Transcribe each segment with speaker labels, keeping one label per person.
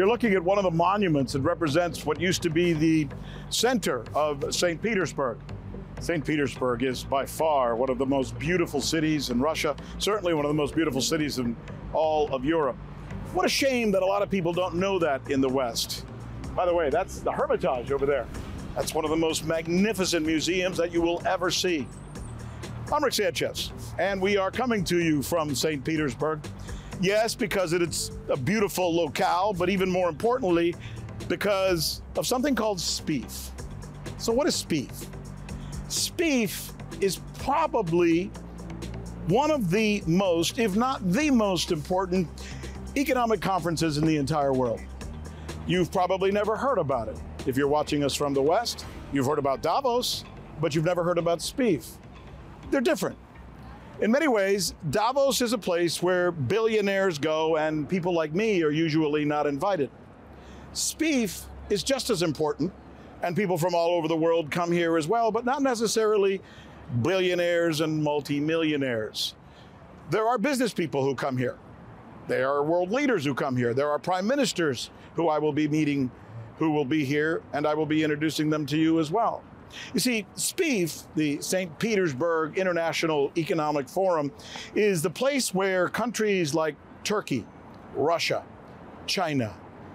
Speaker 1: You're looking at one of the monuments that represents what used to be the center of St. Petersburg. St. Petersburg is by far one of the most beautiful cities in Russia, certainly one of the most beautiful cities in all of Europe. What a shame that a lot of people don't know that in the West. By the way, that's the Hermitage over there. That's one of the most magnificent museums that you will ever see. I'm Rick Sanchez, and we are coming to you from St. Petersburg. Yes, because it's a beautiful locale, but even more importantly, because of something called SPIEF. So what is SPIEF? SPIEF is probably one of the most, if not the most important economic conferences in the entire world. You've probably never heard about it. If you're watching us from the West, you've heard about Davos, but you've never heard about SPIEF. They're different. In many ways, Davos is a place where billionaires go and people like me are usually not invited. SPIEF is just as important, and people from all over the world come here as well, but not necessarily billionaires and multimillionaires. There are business people who come here. There are world leaders who come here. There are prime ministers who I will be meeting who will be here, and I will be introducing them to you as well. You see, SPIEF, the St. Petersburg International Economic Forum, is the place where countries like Turkey, Russia, China,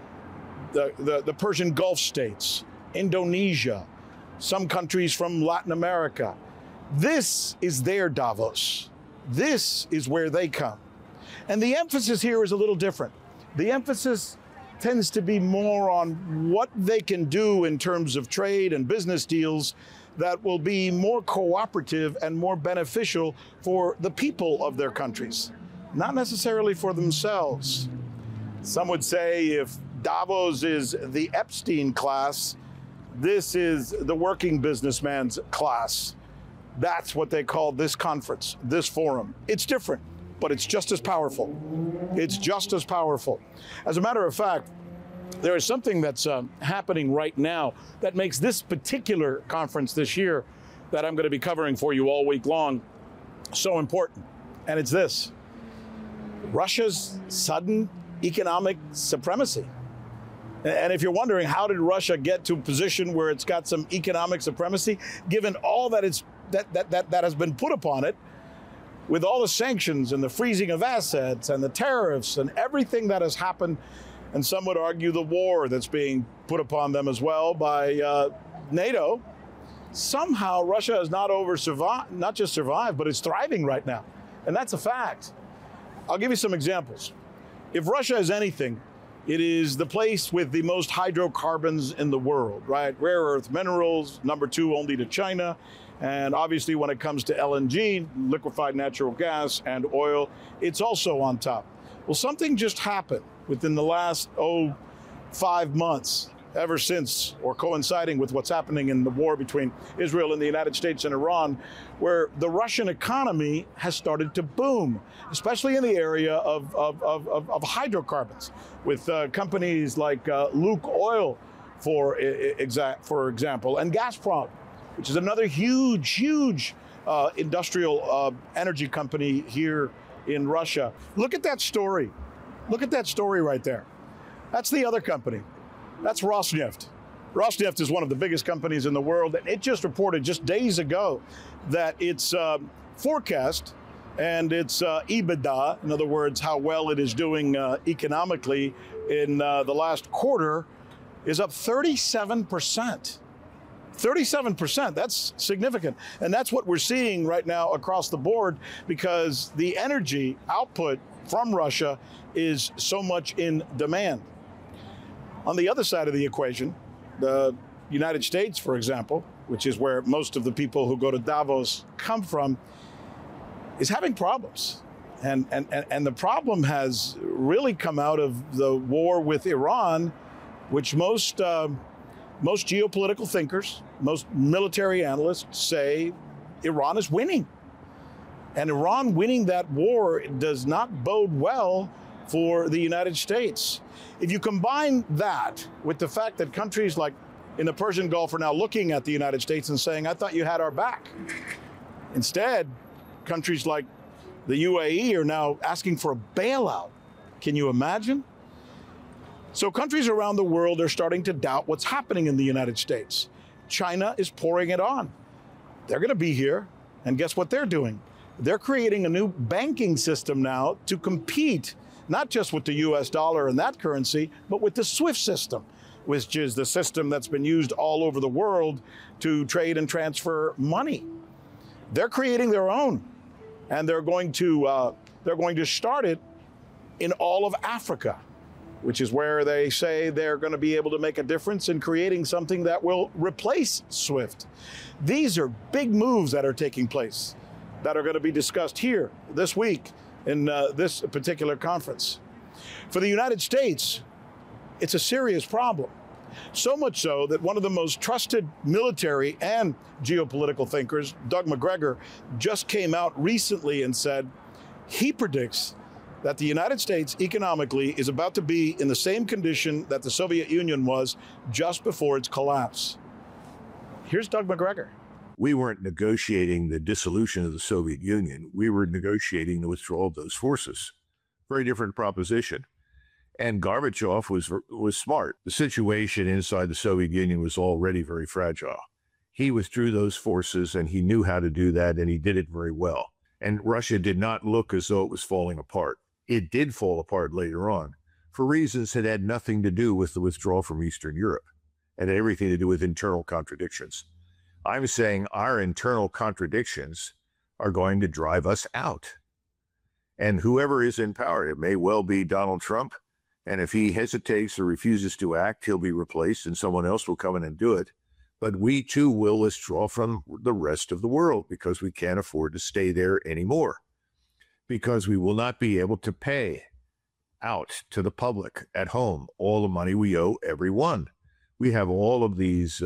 Speaker 1: the Persian Gulf states, Indonesia, some countries from Latin America, this is their Davos. This is where they come. And the emphasis here is a little different. The emphasis tends to be more on what they can do in terms of trade and business deals that will be more cooperative and more beneficial for the people of their countries, not necessarily for themselves. Some would say if Davos is the Epstein class, this is the working businessman's class. That's what they call this conference, this forum. It's different, but it's just as powerful. It's just as powerful. As a matter of fact, there is something that's happening right now that makes this particular conference this year that I'm going to be covering for you all week long so important. And it's this: Russia's sudden economic supremacy. And if you're wondering, how did Russia get to a position where it's got some economic supremacy, given all that has been put upon it, with all the sanctions and the freezing of assets and the tariffs and everything that has happened, and some would argue the war that's being put upon them as well by NATO, somehow Russia has not just survived, but it's thriving right now. And that's a fact. I'll give you some examples. If Russia is anything, it is the place with the most hydrocarbons in the world, right? Rare earth minerals, number 2 only to China. And obviously when it comes to LNG, liquefied natural gas and oil, it's also on top. Well, something just happened within the last, 5 months, ever since, or coinciding with what's happening in the war between Israel and the United States and Iran, where the Russian economy has started to boom, especially in the area of hydrocarbons, with companies like Lukoil, for example, and Gazprom, which is another huge industrial energy company here in Russia. Look at that story. Look at that story right there. That's the other company. That's Rosneft. Rosneft is one of the biggest companies in the world, and it just reported just days ago that its forecast and its EBITDA, in other words, how well it is doing economically in the last quarter, is up 37%. 37%, that's significant. And that's what we're seeing right now across the board, because the energy output from Russia is so much in demand. On the other side of the equation, the United States, for example, which is where most of the people who go to Davos come from, is having problems. And the problem has really come out of the war with Iran, which most geopolitical thinkers, most military analysts say Iran is winning. And Iran winning that war does not bode well for the United States. If you combine that with the fact that countries like in the Persian Gulf are now looking at the United States and saying, I thought you had our back. Instead, countries like the UAE are now asking for a bailout. Can you imagine? So countries around the world are starting to doubt what's happening in the United States. China is pouring it on. They're going to be here, and guess what they're doing? They're creating a new banking system now to compete, not just with the US dollar and that currency, but with the SWIFT system, which is the system that's been used all over the world to trade and transfer money. They're creating their own, and they're going to start it in all of Africa, which is where they say they're going to be able to make a difference in creating something that will replace SWIFT. These are big moves that are taking place that are going to be discussed here this week in this particular conference. For the United States, it's a serious problem. So much so that one of the most trusted military and geopolitical thinkers, Doug Macgregor, just came out recently and said he predicts that the United States economically is about to be in the same condition that the Soviet Union was just before its collapse. Here's Doug Macgregor.
Speaker 2: We weren't negotiating the dissolution of the Soviet Union. We were negotiating the withdrawal of those forces. Very different proposition. And Gorbachev was smart. The situation inside the Soviet Union was already very fragile. He withdrew those forces, and he knew how to do that, and he did it very well. And Russia did not look as though it was falling apart. It did fall apart later on for reasons that had nothing to do with the withdrawal from Eastern Europe and had everything to do with internal contradictions. I'm saying our internal contradictions are going to drive us out. And whoever is in power, it may well be Donald Trump, and if he hesitates or refuses to act, he'll be replaced and someone else will come in and do it. But we too will withdraw from the rest of the world because we can't afford to stay there anymore, because we will not be able to pay out to the public at home all the money we owe everyone. We have all of these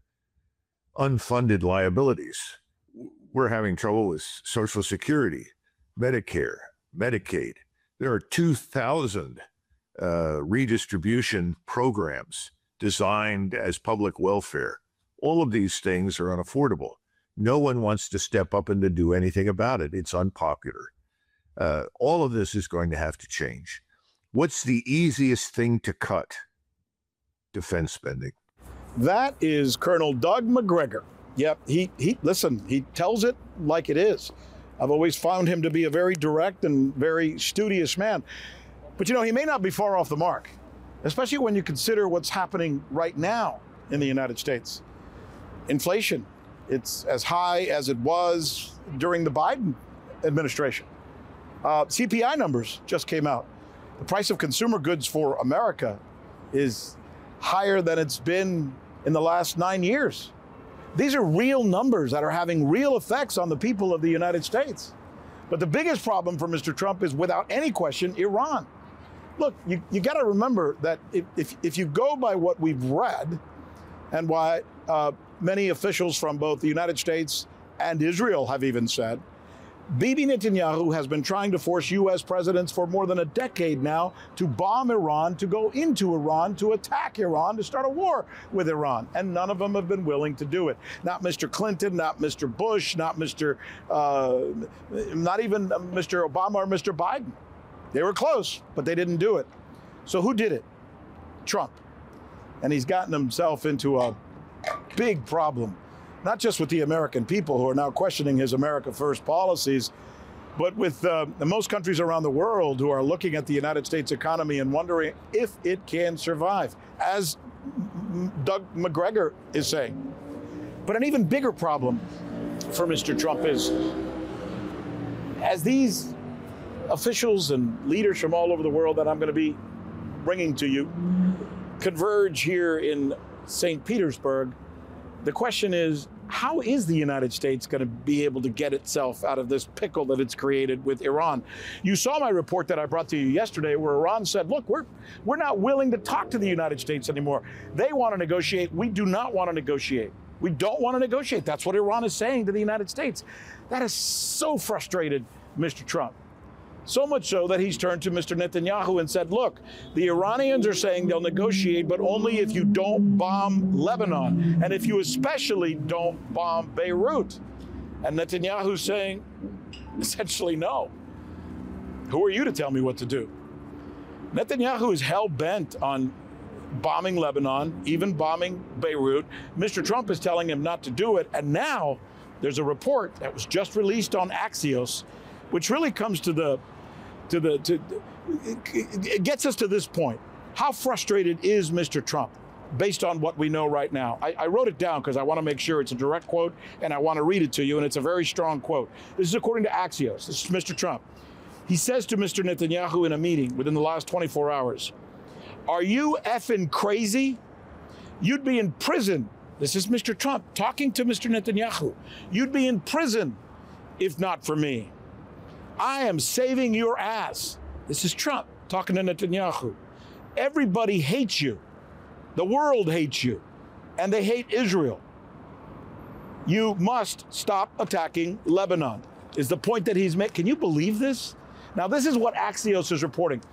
Speaker 2: unfunded liabilities. We're having trouble with Social Security, Medicare, Medicaid. There are 2,000 redistribution programs designed as public welfare. All of these things are unaffordable. No one wants to step up and to do anything about it. It's unpopular. All of this is going to have to change. What's the easiest thing to cut? Defense spending.
Speaker 1: That is Colonel Doug Macgregor. Yep, he tells it like it is. I've always found him to be a very direct and very studious man. But you know, he may not be far off the mark, especially when you consider what's happening right now in the United States. Inflation, it's as high as it was during the Biden administration. CPI numbers just came out. The price of consumer goods for America is higher than it's been in the last 9 years. These are real numbers that are having real effects on the people of the United States. But the biggest problem for Mr. Trump is, without any question, Iran. Look, you got to remember that if you go by what we've read and what many officials from both the United States and Israel have even said, Bibi Netanyahu has been trying to force U.S. presidents for more than a decade now to bomb Iran, to go into Iran, to attack Iran, to start a war with Iran. And none of them have been willing to do it. Not Mr. Clinton, not Mr. Bush, not even Mr. Obama or Mr. Biden. They were close, but they didn't do it. So who did it? Trump. And he's gotten himself into a big problem. Not just with the American people who are now questioning his America First policies, but with most countries around the world who are looking at the United States economy and wondering if it can survive, as Doug Macgregor is saying. But an even bigger problem for Mr. Trump is, as these officials and leaders from all over the world that I'm going to be bringing to you converge here in St. Petersburg, the question is, how is the United States going to be able to get itself out of this pickle that it's created with Iran? You saw my report that I brought to you yesterday, where Iran said, look, we're not willing to talk to the United States anymore. They want to negotiate. We do not want to negotiate. We don't want to negotiate. That's what Iran is saying to the United States. That has so frustrated Mr. Trump. So much so that he's turned to Mr. Netanyahu and said, look, the Iranians are saying they'll negotiate, but only if you don't bomb Lebanon, and if you especially don't bomb Beirut. And Netanyahu's saying, essentially, no. Who are you to tell me what to do? Netanyahu is hell-bent on bombing Lebanon, even bombing Beirut. Mr. Trump is telling him not to do it. And now there's a report that was just released on Axios, which really comes it gets us to this point. How frustrated is Mr. Trump based on what we know right now? I wrote it down because I want to make sure it's a direct quote and I want to read it to you, and it's a very strong quote. This is according to Axios. This is Mr. Trump. He says to Mr. Netanyahu in a meeting within the last 24 hours, "Are you effing crazy? You'd be in prison." This is Mr. Trump talking to Mr. Netanyahu. "You'd be in prison if not for me. I am saving your ass." This is Trump talking to Netanyahu. "Everybody hates you. The world hates you. And they hate Israel. You must stop attacking Lebanon," is the point that he's made. Can you believe this? Now, this is what Axios is reporting.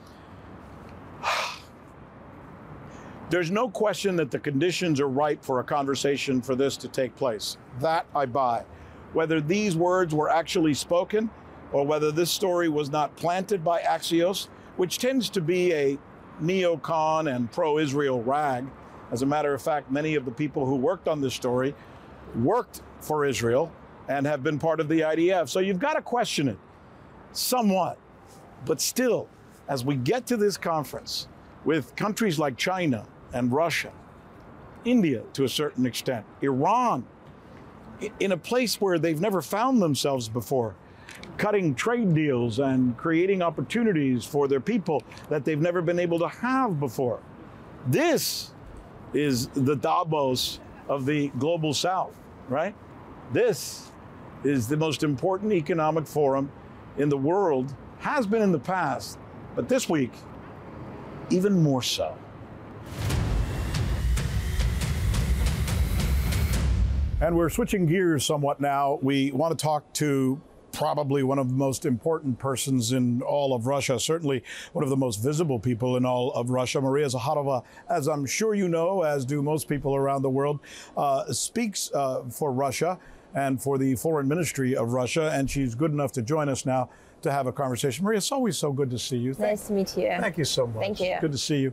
Speaker 1: There's no question that the conditions are ripe for a conversation for this to take place. That I buy. Whether these words were actually spoken or whether this story was not planted by Axios, which tends to be a neocon and pro-Israel rag. As a matter of fact, many of the people who worked on this story worked for Israel and have been part of the IDF. So you've got to question it somewhat. But still, as we get to this conference with countries like China and Russia, India to a certain extent, Iran, in a place where they've never found themselves before, cutting trade deals and creating opportunities for their people that they've never been able to have before. This is the Davos of the global South, right? This is the most important economic forum in the world, has been in the past, but this week, even more so. And we're switching gears somewhat now. We want to talk to probably one of the most important persons in all of Russia, certainly one of the most visible people in all of Russia. Maria Zakharova, as I'm sure you know, as do most people around the world, speaks for Russia and for the foreign ministry of Russia, and she's good enough to join us now to have a conversation. Maria, it's always so good to see you.
Speaker 3: Nice to meet you.
Speaker 1: Thank you so much.
Speaker 3: Thank you.
Speaker 1: Good to see you.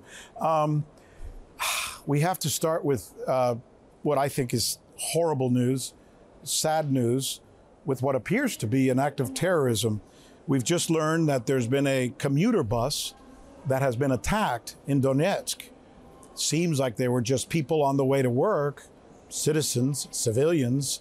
Speaker 1: We have to start with what I think is horrible news, sad news, with what appears to be an act of terrorism. We've just learned that there's been a commuter bus that has been attacked in Donetsk. Seems like they were just people on the way to work, citizens, civilians,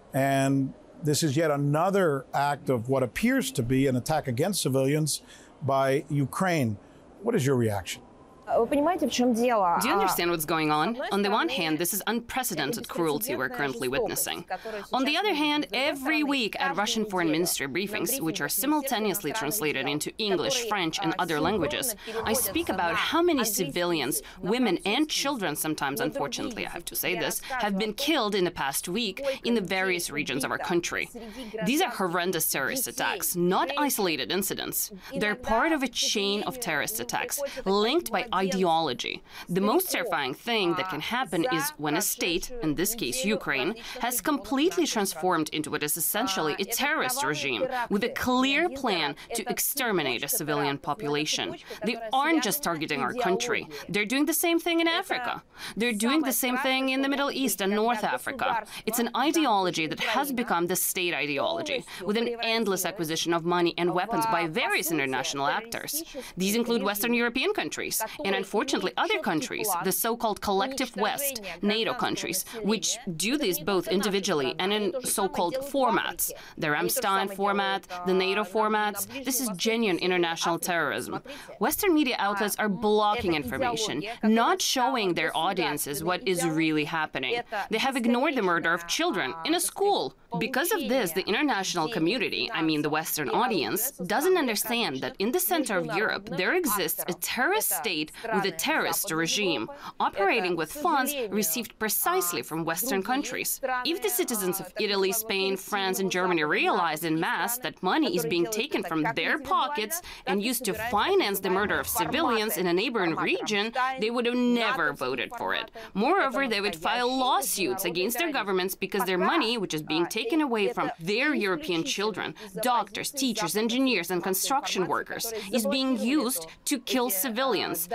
Speaker 1: and this is yet another act of what appears to be an attack against civilians by Ukraine. What is your reaction?
Speaker 3: Вы понимаете, в чем дело?
Speaker 4: Do you understand what's going on? On the one hand, this is unprecedented cruelty we're currently witnessing. On the other hand, every week at Russian foreign ministry briefings, which are simultaneously translated into English, French, and other languages, I speak about how many civilians, women and children, sometimes, unfortunately, I have to say this, have been killed in the past week in the various regions of our country. These are horrendous terrorist attacks, not isolated incidents. They're part of a chain of terrorist attacks linked by ideology. The most terrifying thing that can happen is when a state, in this case Ukraine, has completely transformed into what is essentially a terrorist regime with a clear plan to exterminate a civilian population. They aren't just targeting our country. They're doing the same thing in Africa. They're doing the same thing in the Middle East and North Africa. It's an ideology that has become the state ideology, with an endless acquisition of money and weapons by various international actors. These include Western European countries, and unfortunately other countries, the so-called collective West, NATO countries, which do this both individually and in so-called formats. The Ramstein format, the NATO formats. This is genuine international terrorism. Western media outlets are blocking information, not showing their audiences what is really happening. They have ignored the murder of children in a school. Because of this, the international community, I mean the Western audience, doesn't understand that in the center of Europe there exists a terrorist state with a terrorist regime, operating with funds received precisely from Western countries. If the citizens of Italy, Spain, France, and Germany realized en masse that money is being taken from their pockets and used to finance the murder of civilians in a neighboring region, they would have never voted for it. Moreover, they would file lawsuits against their governments because their money, which is being taken away from their European children, doctors, teachers, engineers, and construction workers, is being used to kill civilians.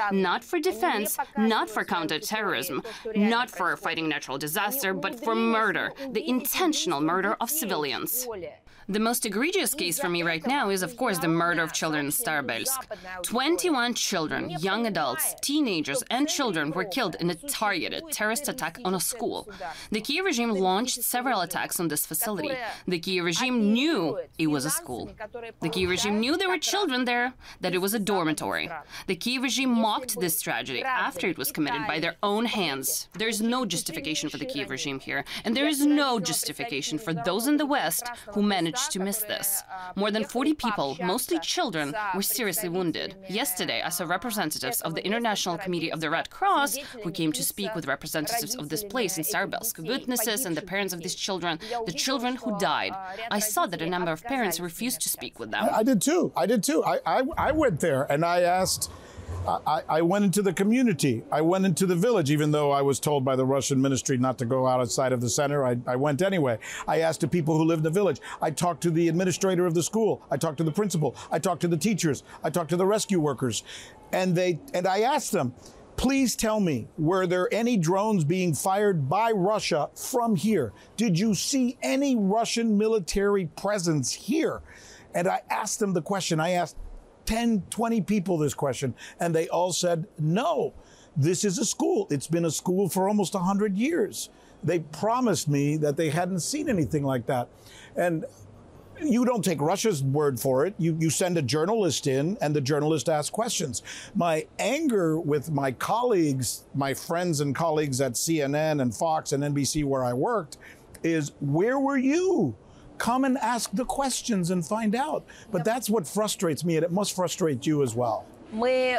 Speaker 4: Not for defense, not for counterterrorism, not for fighting natural disaster, but for murder, the intentional murder of civilians. The most egregious case for me right now is, of course, the murder of children in Starobielsk. 21 children, young adults, teenagers, and children were killed in a targeted terrorist attack on a school. The Kyiv regime launched several attacks on this facility. The Kyiv regime knew it was a school. The Kyiv regime knew there were children there, that it was a dormitory. The Kyiv regime mocked this tragedy after it was committed by their own hands. There is no justification for the Kyiv regime here, and there is no justification for those in the West who managed to miss this. More than 40 people, mostly children, were seriously wounded. Yesterday, I saw representatives of the International Committee of the Red Cross who came to speak with representatives of this place in Starobielsk, witnesses and the parents of these children, the children who died. I saw that a number of parents refused to speak with them.
Speaker 1: I did too. I went there and I asked. I went into the community. I went into the village, even though I was told by the Russian ministry not to go outside of the center. I went anyway. I asked the people who lived in the village. I talked to the administrator of the school. I talked to the principal. I talked to the teachers. I talked to the rescue workers. And I asked them, please tell me, were there any drones being fired by Russia from here? Did you see any Russian military presence here? And I asked them the question. I asked 10, 20 people this question, and they all said, no, this is a school. It's been a school for almost 100 years. They promised me that they hadn't seen anything like that. And you don't take Russia's word for it. You send a journalist in, and the journalist asks questions. My anger with my colleagues, my friends and colleagues at CNN and Fox and NBC where I worked, is where were you? Come and ask the questions and find out. But that's what frustrates me, and it must frustrate you as well.
Speaker 3: We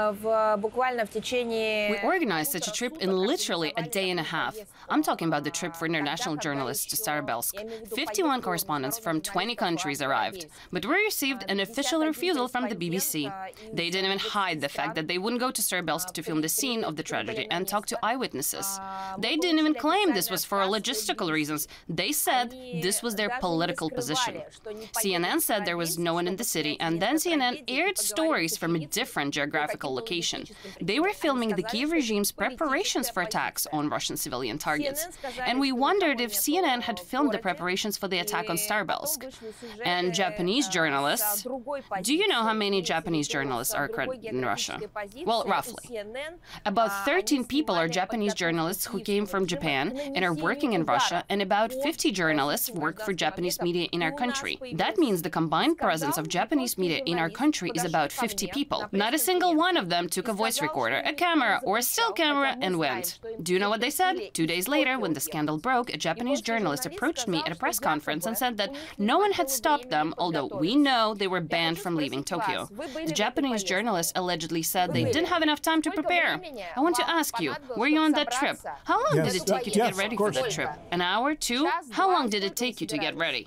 Speaker 4: organized such a trip in literally a day and a half. I'm talking about the trip for international journalists to Starobielsk. 51 correspondents from 20 countries arrived, but we received an official refusal from the BBC. They didn't even hide the fact that they wouldn't go to Starobielsk to film the scene of the tragedy and talk to eyewitnesses. They didn't even claim this was for logistical reasons. They said this was their political position. CNN said there was no one in the city, and then CNN aired stories from a different geographical location. They were filming the Kyiv regime's preparations for attacks on Russian civilian targets. And we wondered if CNN had filmed the preparations for the attack on Starobielsk. And Japanese journalists, do you know how many Japanese journalists are accredited in Russia? Well, roughly. About 13 people are Japanese journalists who came from Japan and are working in Russia, and about 50 journalists work for Japanese media in our country. That means the combined presence of Japanese media in our country is about 50 people. Not a single one of them took a voice recorder, a camera, or a still camera and went. Do you know what they said? 2 days later, when the scandal broke, a Japanese journalist approached me at a press conference and said that no one had stopped them, although we know they were banned from leaving Tokyo. The Japanese journalist allegedly said they didn't have enough time to prepare. I want to ask you, were you on that trip? How long did it take you to get ready for that trip? An hour? 2? How long did it take you to get ready?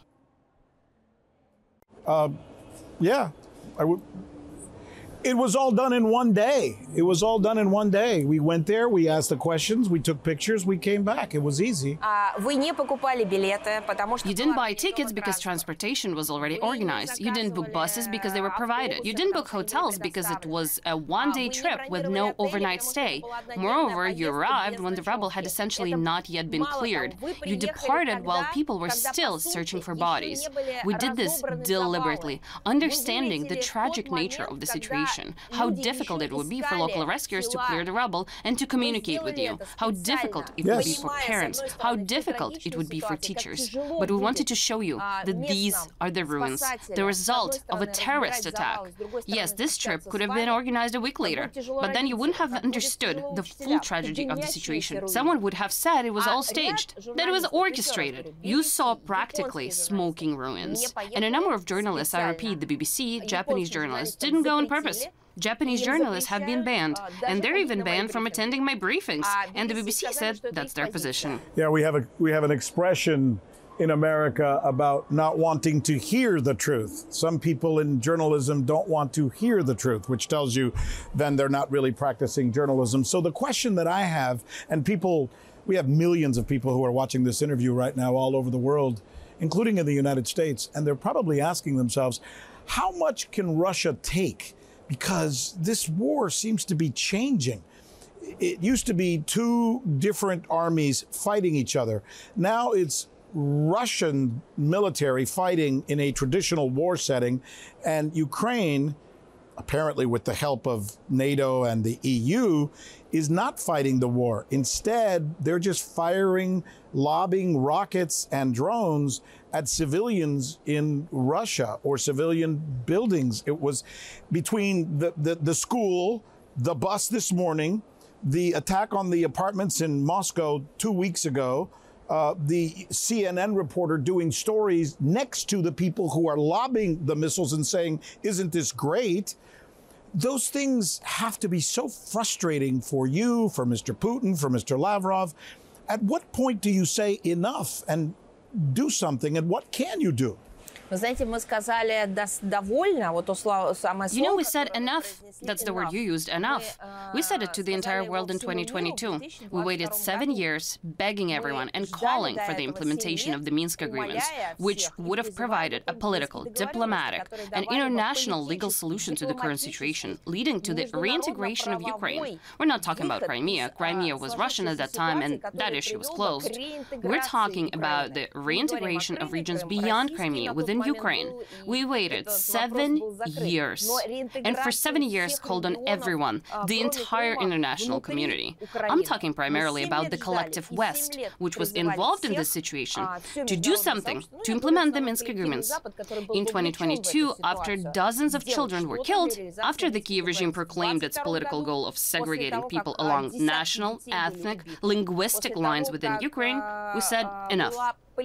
Speaker 1: Yeah, it was all done in one day. It was all done in one day. We went there, we asked the questions, we took pictures, we came back. It was easy.
Speaker 4: You didn't buy tickets because transportation was already organized. You didn't book buses because they were provided. You didn't book hotels because it was a one-day trip with no overnight stay. Moreover, you arrived when the rubble had essentially not yet been cleared. You departed while people were still searching for bodies. We did this deliberately, understanding the tragic nature of the situation. How difficult it would be for local rescuers to clear the rubble and to communicate with you. How difficult it would be for parents. How difficult it would be for teachers. But we wanted to show you that these are the ruins, the result of a terrorist attack. Yes, this trip could have been organized a week later, but then you wouldn't have understood the full tragedy of the situation. Someone would have said it was all staged, that it was orchestrated. You saw practically smoking ruins. And a number of journalists, I repeat, the BBC, Japanese journalists, didn't go on purpose. Japanese journalists have been banned, and they're even banned from attending my briefings. And the BBC said that's their position.
Speaker 1: Yeah, we have an expression in America about not wanting to hear the truth. Some people in journalism don't want to hear the truth, which tells you then they're not really practicing journalism. So the question that I have, and we have millions of people who are watching this interview right now all over the world, including in the United States, and they're probably asking themselves, how much can Russia take because this war seems to be changing. It used to be two different armies fighting each other. Now it's Russian military fighting in a traditional war setting, and Ukraine, apparently with the help of NATO and the EU, is not fighting the war. Instead, they're just firing, lobbing rockets and drones at civilians in Russia or civilian buildings. It was between the school, the bus this morning, the attack on the apartments in Moscow 2 weeks ago, the CNN reporter doing stories next to the people who are lobbing the missiles and saying, isn't this great? Those things have to be so frustrating for you, for Mr. Putin, for Mr. Lavrov. At what point do you say enough and do something, and what can you do?
Speaker 3: Вы знаете, мы сказали довольно, вот то самое слово.
Speaker 4: You know, we said enough. That's the word you used, enough. We said it to the entire world in 2022. We waited 7 years, begging everyone and calling for the implementation of the Minsk agreements, which would have provided a political, diplomatic, and international legal solution to the current situation, leading to the reintegration of Ukraine. We're not talking about Crimea. Crimea was Russian at that time, and that issue was closed. We're talking about the reintegration of regions beyond Crimea within Ukraine. We waited 7 years, and for 7 years called on everyone, the entire international community. I'm talking primarily about the collective West, which was involved in this situation, to do something, to implement the Minsk agreements. In 2022, after dozens of children were killed, after the Kyiv regime proclaimed its political goal of segregating people along national, ethnic, linguistic lines within Ukraine, we said enough.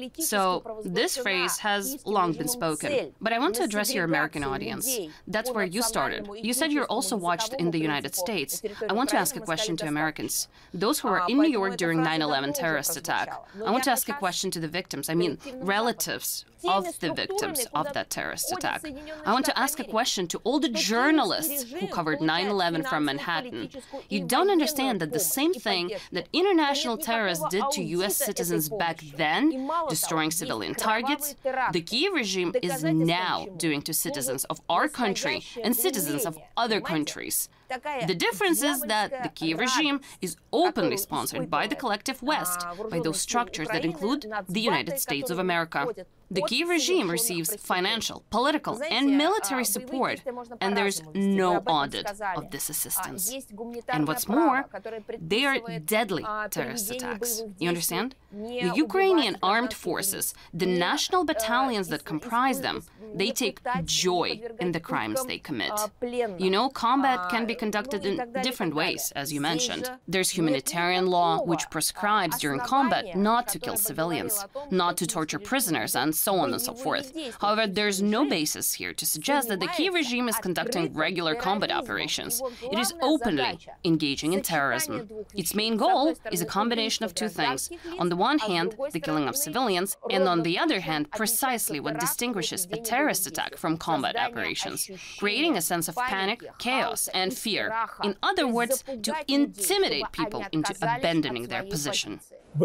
Speaker 4: So this phrase has long been spoken, but I want to address your American audience. That's where you started. You said you're also watched in the United States. I want to ask a question to Americans, those who were in New York during 9/11 terrorist attack. I want to ask a question to the victims, I mean relatives of the victims of that terrorist attack. I want to ask a question to all the journalists who covered 9/11 from Manhattan. You don't understand that the same thing that international terrorists did to US citizens back then, destroying civilian targets, the Kyiv regime is now doing to citizens of our country and citizens of other countries. The difference is that the Kyiv regime is openly sponsored by the collective West, by those structures that include the United States of America. The Kyiv regime receives financial, political, and military support, and there's no audit of this assistance. And what's more, they are deadly terrorist attacks. You understand? The Ukrainian armed forces, the national battalions that comprise them, they take joy in the crimes they commit. You know, combat can be conducted in different ways, as you mentioned. There's humanitarian law, which prescribes during combat not to kill civilians, not to torture prisoners, and so on and so forth. However, there's no basis here to suggest that the Kyiv regime is conducting regular combat operations. It is openly engaging in terrorism. Its main goal is a combination of two things. On the one hand, the killing of civilians, and on the other hand, precisely what distinguishes a terrorist attack from combat operations, creating a sense of panic, chaos, and fear. In other words, to intimidate people into abandoning their position.
Speaker 1: But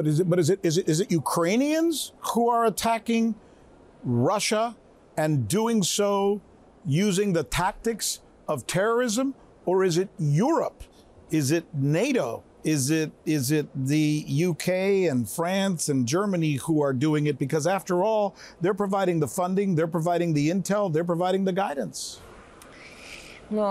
Speaker 1: is it Ukrainians who are attacking Russia and doing so using the tactics of terrorism, or is it Europe? Is it NATO? Is it the UK and France and Germany who are doing it? Because after all, they're providing the funding, they're providing the intel, they're providing the guidance.
Speaker 3: Но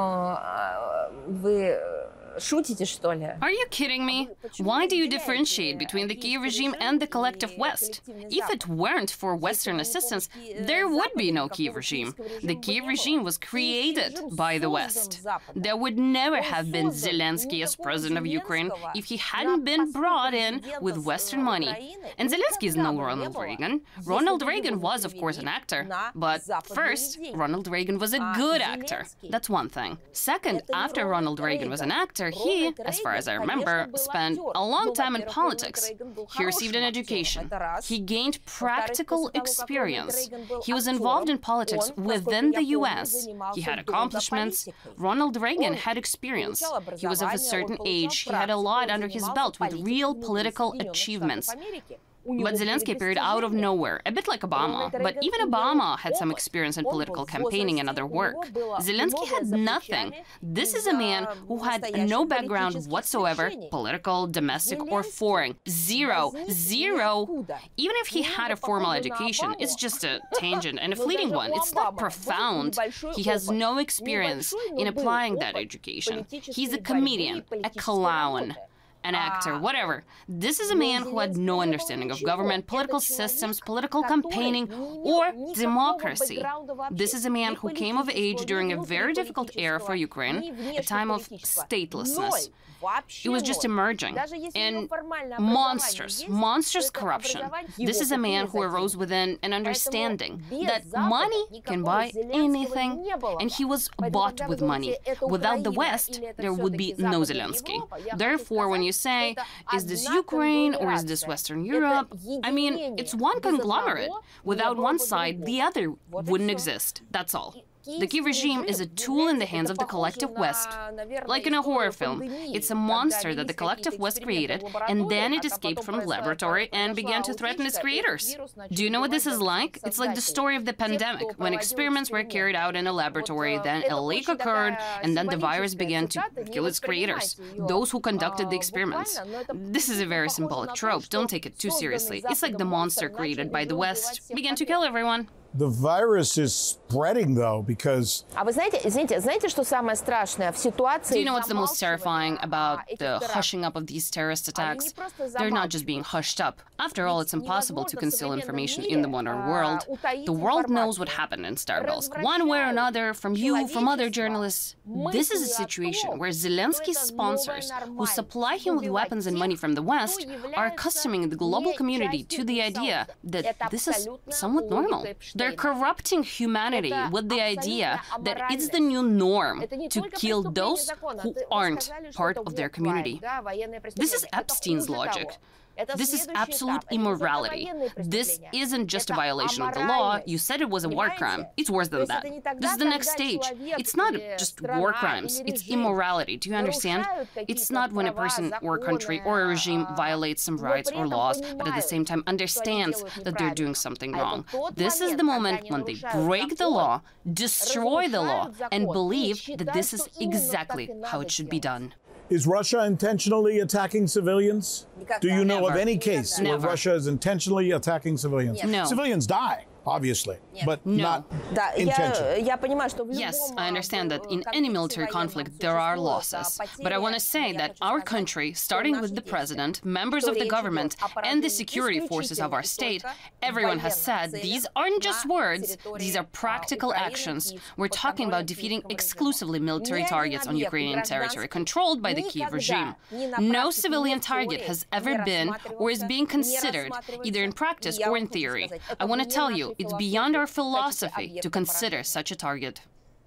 Speaker 3: вы шутите, что ли?
Speaker 4: Are you kidding me? Why do you differentiate between the Kyiv regime and the collective West? If it weren't for Western assistance, there would be no Kyiv regime. The Kyiv regime was created by the West. There would never have been Zelensky as president of Ukraine if he hadn't been brought in with Western money. And Zelensky is no Ronald Reagan. Ronald Reagan was, of course, an actor. But first, Ronald Reagan was a good actor. That's one thing. Second, after Ronald Reagan was an actor, he, as far as I remember, spent a long time in politics. He received an education. He gained practical experience. He was involved in politics within the US. He had accomplishments. Ronald Reagan had experience. He was of a certain age. He had a lot under his belt with real political achievements. But Zelensky appeared out of nowhere, a bit like Obama. But even Obama had some experience in political campaigning and other work. Zelensky had nothing. This is a man who had no background whatsoever, political, domestic, or foreign. Zero. Even if he had a formal education, it's just a tangent and a fleeting one. It's not profound. He has no experience in applying that education. He's a comedian, a clown, an actor, whatever. This is a man who had no understanding of government, political systems, political campaigning, or democracy. This is a man who came of age during a very difficult era for Ukraine, a time of statelessness. It was just emerging. And monstrous corruption. This is a man who arose within an understanding that money can buy anything, and he was bought with money. Without the West, there would be no Zelensky. Therefore, when you say, is this Ukraine or is this Western Europe? I mean, it's one conglomerate. Without one side, the other wouldn't exist. That's all. The Kyiv regime is a tool in the hands of the collective West. Like in a horror film, it's a monster that the collective West created, and then it escaped from the laboratory and began to threaten its creators. Do you know what this is like? It's like the story of the pandemic, when experiments were carried out in a laboratory, then a leak occurred, and then the virus began to kill its creators, those who conducted the experiments. This is a very symbolic trope. Don't take it too seriously. It's like the monster created by the West began to kill everyone.
Speaker 1: The virus is spreading, though, because...
Speaker 3: А вы знаете, что самое страшное в ситуации...
Speaker 4: Do you know what's the most terrifying about the hushing up of these terrorist attacks? They're not just being hushed up. After all, it's impossible to conceal information in the modern world. The world knows what happened in Starbelsk, one way or another, from you, from other journalists. This is a situation where Zelensky's sponsors, who supply him with weapons and money from the West, are accustoming the global community to the idea that this is somewhat normal. They're corrupting humanity with the idea that it's the new norm to kill those who aren't part of their community. This is Epstein's logic. This is absolute immorality. This isn't just a violation of the law. You said it was a war crime. It's worse than that. This is the next stage. It's not just war crimes. It's immorality. Do you understand? It's not when a person or a country or a regime violates some rights or laws, but at the same time understands that they're doing something wrong. This is the moment when they break the law, destroy the law, and believe that this is exactly how it should be done.
Speaker 1: Is Russia intentionally attacking civilians? Do you know of any case where Russia is intentionally attacking civilians?
Speaker 4: No.
Speaker 1: Civilians die, obviously, but not intentionally.
Speaker 4: Yes, I understand that in any military conflict there are losses. But I want to say that our country, starting with the president, members of the government, and the security forces of our state, everyone has said these aren't just words, these are practical actions. We're talking about defeating exclusively military targets on Ukrainian territory controlled by the Kyiv regime. No civilian target has ever been or is being considered, either in practice or in theory. I want to tell you, it's beyond our philosophy to consider such a target.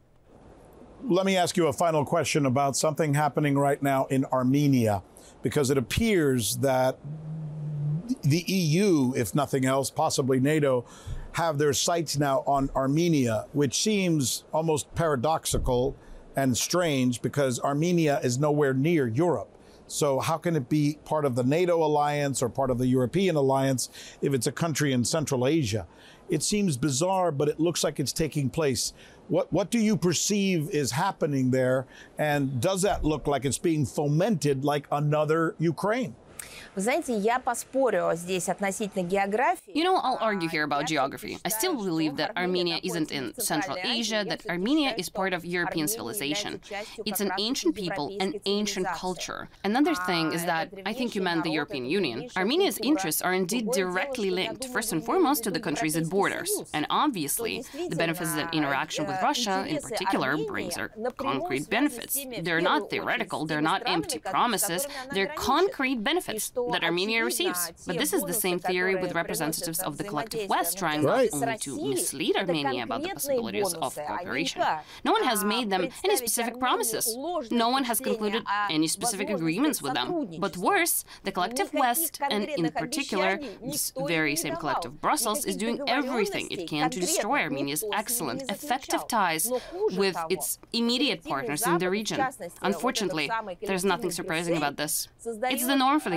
Speaker 1: Let me ask you a final question about something happening right now in Armenia, because it appears that the EU, if nothing else, possibly NATO, have their sights now on Armenia, which seems almost paradoxical and strange because Armenia is nowhere near Europe. So how can it be part of the NATO alliance or part of the European alliance if it's a country in Central Asia? It seems bizarre, but it looks like it's taking place. What do you perceive is happening there? And does that look like it's being fomented like another Ukraine?
Speaker 3: Вы знаете, я поспорю здесь относительно географии.
Speaker 4: You know, I'll argue here about geography. I still believe that Armenia isn't in Central Asia, that Armenia is part of European civilization. It's an ancient people, an ancient culture. Another thing is that I think you meant the European Union. Armenia's interests are indeed directly linked, first and foremost, to the countries it borders. And obviously, the benefits that interaction with Russia, in particular, brings are concrete benefits. They're not theoretical, they're not empty promises, they're concrete benefits that Armenia receives. But this is the same theory with representatives of the collective West trying not only to mislead Armenia about the possibilities of cooperation. No one has made them any specific promises. No one has concluded any specific agreements with them. But worse, the collective West, and in particular, this very same collective Brussels, is doing everything it can to destroy Armenia's excellent, effective ties with its immediate partners in the region. Unfortunately, there's nothing surprising about this. It's the norm for the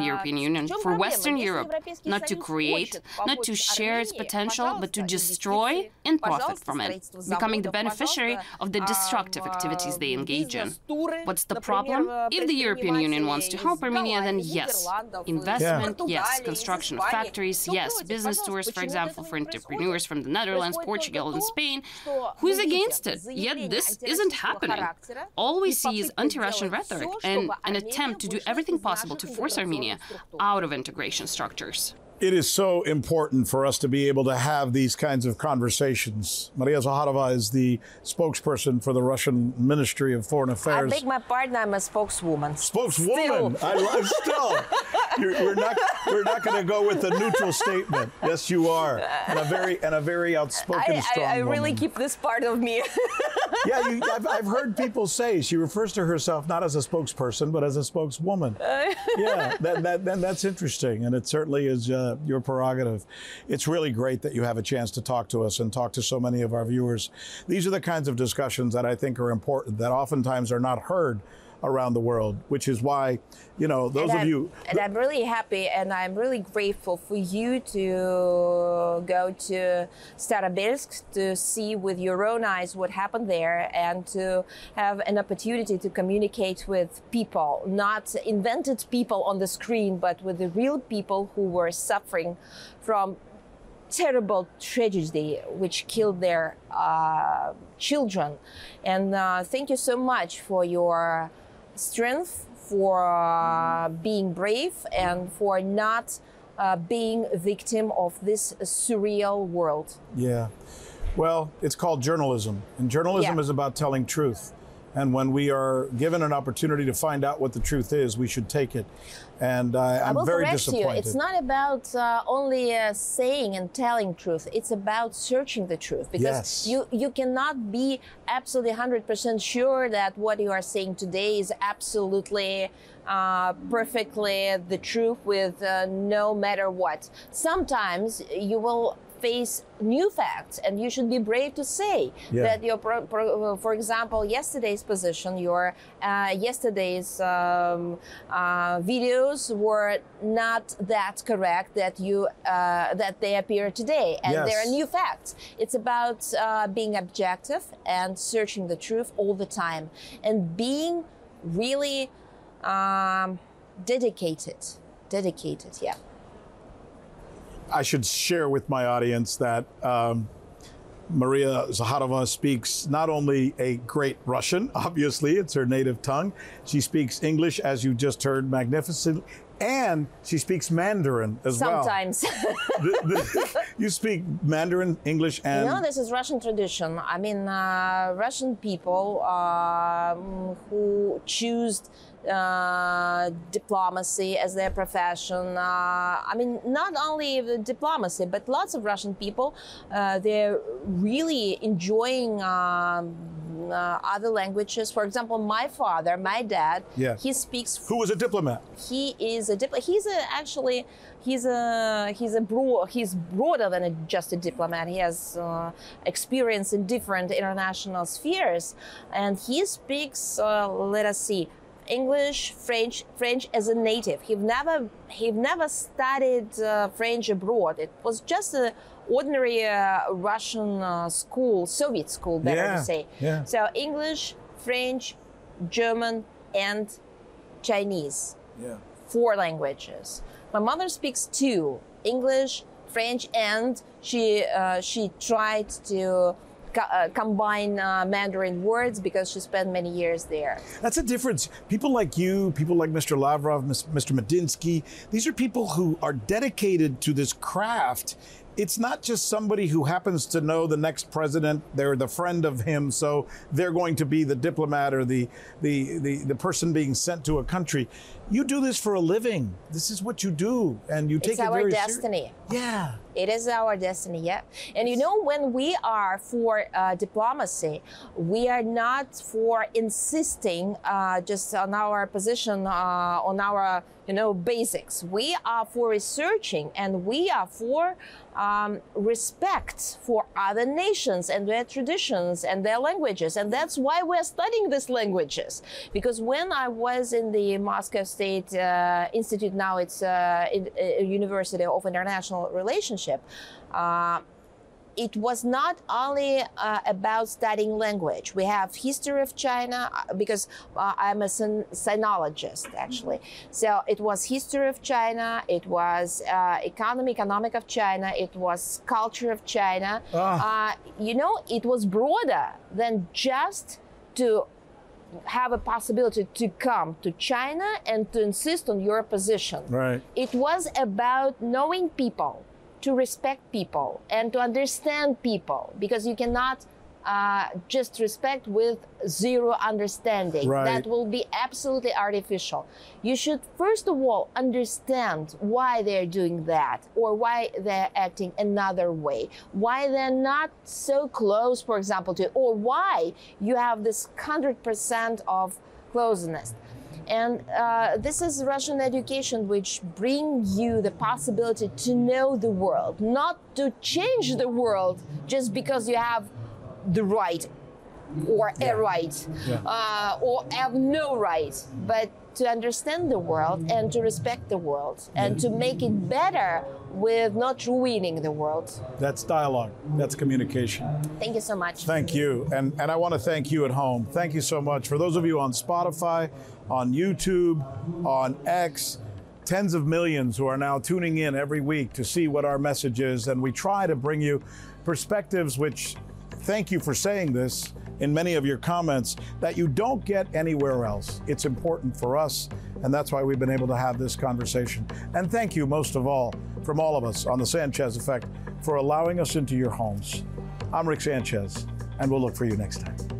Speaker 4: European Union, for Western Europe, not to create, not to share its potential, but to destroy and profit from it, becoming the beneficiary of the destructive activities they engage in. What's the problem? If the European Union wants to help Armenia, then yes. Investment, yes. Construction of factories, yes. Business tours, for example, for entrepreneurs from the Netherlands, Portugal, and Spain. Who is against it? Yet this isn't happening. All we see is anti-Russian rhetoric and an attempt to do everything possible to force Armenia out of integration structures.
Speaker 1: It is so important for us to be able to have these kinds of conversations. Maria Zakharova is the spokesperson for the Russian Ministry of Foreign Affairs.
Speaker 3: I beg my pardon, I'm a spokeswoman.
Speaker 1: Spokeswoman. Still. We're not going to go with a neutral statement. Yes, you are, and a very outspoken, strong
Speaker 3: I really
Speaker 1: woman.
Speaker 3: keep this part of me.
Speaker 1: Yeah, I've heard people say she refers to herself not as a spokesperson, but as a spokeswoman. Yeah, that's interesting, and it certainly is your prerogative. It's really great that you have a chance to talk to us and talk to so many of our viewers. These are the kinds of discussions that I think are important, that oftentimes are not heard around the world, which is why, those of you...
Speaker 3: And I'm really happy and I'm really grateful for you to go to Starobelsk to see with your own eyes what happened there and to have an opportunity to communicate with people, not invented people on the screen, but with the real people who were suffering from terrible tragedy which killed their children. And thank you so much for your strength, for being brave, and for not being a victim of this surreal world.
Speaker 1: Yeah. Well, it's called journalism, and journalism is about telling truth. And when we are given an opportunity to find out what the truth is, we should take it. And I'm very disappointed.
Speaker 3: It's not about only saying and telling truth. It's about searching the truth. Because you cannot be absolutely 100% sure that what you are saying today is absolutely perfectly the truth with no matter what. Sometimes you will face new facts, and you should be brave to say that your, for example, yesterday's position, your yesterday's videos were not that correct that you that they appear today, and there are new facts. It's about being objective and searching the truth all the time, and being really dedicated. Yeah.
Speaker 1: I should share with my audience that Maria Zakharova speaks not only a great Russian, obviously, it's her native tongue. She speaks English, as you just heard, magnificently, and she speaks Mandarin as well.
Speaker 3: Sometimes.
Speaker 1: You speak Mandarin, English, and...
Speaker 3: This is Russian tradition. I mean, Russian people who choose diplomacy as their profession. I mean, not only the diplomacy, but lots of Russian people, they're really enjoying other languages. For example, my father, my dad, he speaks...
Speaker 1: Who was a diplomat?
Speaker 3: He is a diplomat. He's broader than just a diplomat. He has experience in different international spheres, and he speaks, let us see, English, French as a native. He never studied French abroad. It was just an ordinary Russian school, Soviet school, better to say.
Speaker 1: Yeah.
Speaker 3: So English, French, German, and Chinese.
Speaker 1: Yeah.
Speaker 3: 4 languages. My mother speaks 2, English, French, and she tried to combine Mandarin words because she spent many years there.
Speaker 1: That's a difference. People like you, people like Mr. Lavrov, Mr. Medinsky, these are people who are dedicated to this craft. It's not just somebody who happens to know the next president, they're the friend of him, so they're going to be the diplomat or the person being sent to a country. You do this for a living. This is what you do, and you take it very seriously. It's our destiny. Yeah.
Speaker 3: It is our destiny, yeah. And when we are for diplomacy, we are not for insisting just on our position, on our basics. We are for researching, and we are for respect for other nations and their traditions and their languages. And that's why we're studying these languages. Because when I was in the Moscow State Institute, now it's a University of International Relationship, it was not only about studying language. We have history of China, because I'm a sinologist, actually. So it was history of China, it was economic of China, it was culture of China. You know, it was broader than just to have a possibility to come to China and to insist on your position.
Speaker 1: Right.
Speaker 3: It was about knowing people, to respect people and to understand people, because you cannot just respect with zero understanding.
Speaker 1: Right.
Speaker 3: That will be absolutely artificial. You should first of all understand why they're doing that, or why they're acting another way, why they're not so close, for example, to, or why you have this 100% of closeness. And this is Russian education, which brings you the possibility to know the world, not to change the world just because you have the right or a right, or have no right, but to understand the world and to respect the world and to make it better with not ruining the world.
Speaker 1: That's dialogue. That's communication.
Speaker 3: Thank you so much.
Speaker 1: Thank you. And I want to thank you at home. Thank you so much. For those of you on Spotify, on YouTube, on X, tens of millions who are now tuning in every week to see what our message is. And we try to bring you perspectives which, thank you for saying this in many of your comments, that you don't get anywhere else. It's important for us, and that's why we've been able to have this conversation. And thank you most of all, from all of us on The Sanchez Effect, for allowing us into your homes. I'm Rick Sanchez, and we'll look for you next time.